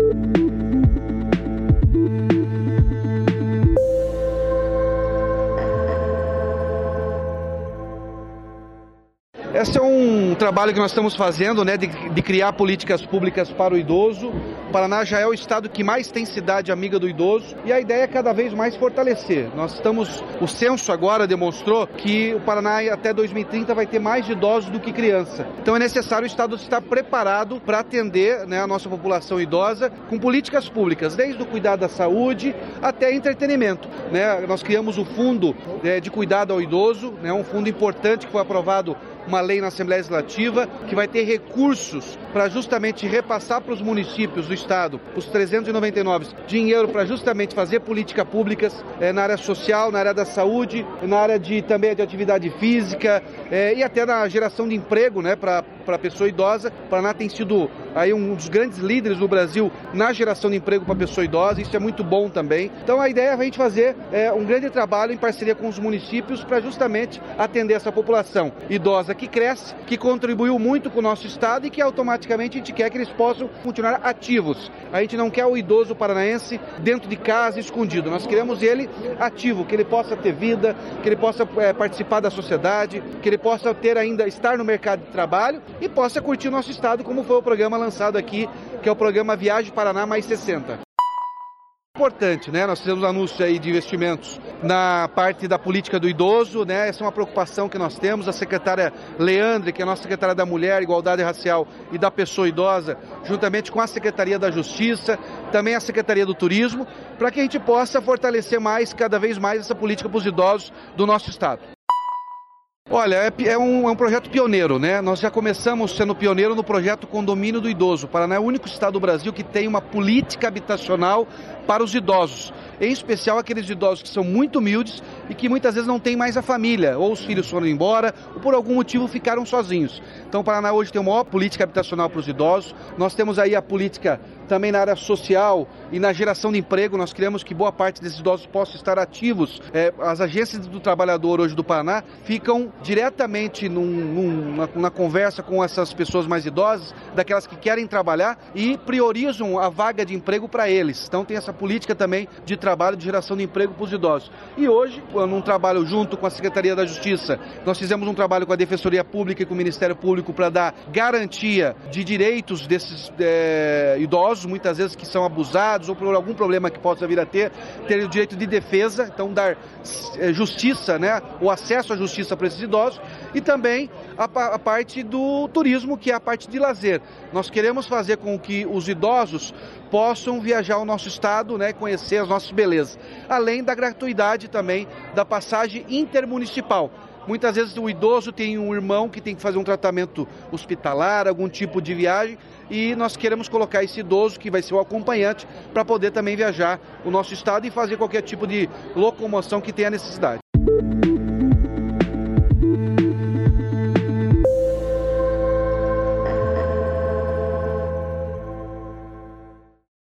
Esse é um trabalho que nós estamos fazendo, né, de criar políticas públicas para o idoso. O Paraná já é o estado que mais tem cidade amiga do idoso e a ideia é cada vez mais fortalecer. O censo agora demonstrou que o Paraná até 2030 vai ter mais de idosos do que criança. Então é necessário o estado estar preparado para atender, né, a nossa população idosa com políticas públicas, desde o cuidado da saúde até entretenimento, né? Nós criamos o Fundo de Cuidado ao Idoso, né, um fundo importante que foi aprovado uma lei na Assembleia Legislativa que vai ter recursos para justamente repassar para os municípios do estado, os 399, dinheiro para justamente fazer políticas públicas na área social, na área da saúde, na área também de atividade física e até na geração de emprego, né, para a pessoa idosa. O Paraná tem sido aí um dos grandes líderes do Brasil na geração de emprego para a pessoa idosa, isso é muito bom também. Então a ideia é a gente fazer um grande trabalho em parceria com os municípios para justamente atender essa população idosa que cresce, que contribuiu muito com o nosso estado e que automaticamente a gente quer que eles possam continuar ativos. A gente não quer o idoso paranaense dentro de casa, escondido. Nós queremos ele ativo, que ele possa ter vida, que ele possa participar da sociedade, que ele possa estar no mercado de trabalho e possa curtir o nosso estado, como foi o programa lançado aqui, que é o programa Viagem Paraná Mais 60. Importante, né? Nós fizemos anúncio aí de investimentos na parte da política do idoso, né? Essa é uma preocupação que nós temos. A secretária Leandre, que é a nossa secretária da Mulher, Igualdade Racial e da Pessoa Idosa, juntamente com a Secretaria da Justiça, também a Secretaria do Turismo, para que a gente possa fortalecer cada vez mais essa política para os idosos do nosso estado. Olha, é um projeto pioneiro, né? Nós já começamos sendo pioneiro no projeto Condomínio do Idoso. O Paraná é o único estado do Brasil que tem uma política habitacional para os idosos, em especial aqueles idosos que são muito humildes e que muitas vezes não têm mais a família, ou os filhos foram embora, ou por algum motivo ficaram sozinhos. Então o Paraná hoje tem uma maior política habitacional para os idosos. Nós temos aí a política também na área social e na geração de emprego. Nós queremos que boa parte desses idosos possam estar ativos. As agências do trabalhador hoje do Paraná ficam diretamente na conversa com essas pessoas mais idosas, daquelas que querem trabalhar e priorizam a vaga de emprego para eles. Então tem essa política também de trabalho, de geração de emprego para os idosos. E hoje, num trabalho junto com a Secretaria da Justiça, nós fizemos um trabalho com a Defensoria Pública e com o Ministério Público para dar garantia de direitos desses idosos, muitas vezes que são abusados ou por algum problema que possa vir a ter o direito de defesa, então dar justiça, né, o acesso à justiça para esses idosos, e também a parte do turismo, que é a parte de lazer. Nós queremos fazer com que os idosos possam viajar ao nosso estado, né, conhecer as nossas belezas, além da gratuidade também da passagem intermunicipal. Muitas vezes o idoso tem um irmão que tem que fazer um tratamento hospitalar, algum tipo de viagem, e nós queremos colocar esse idoso, que vai ser o acompanhante, para poder também viajar o nosso estado e fazer qualquer tipo de locomoção que tenha necessidade.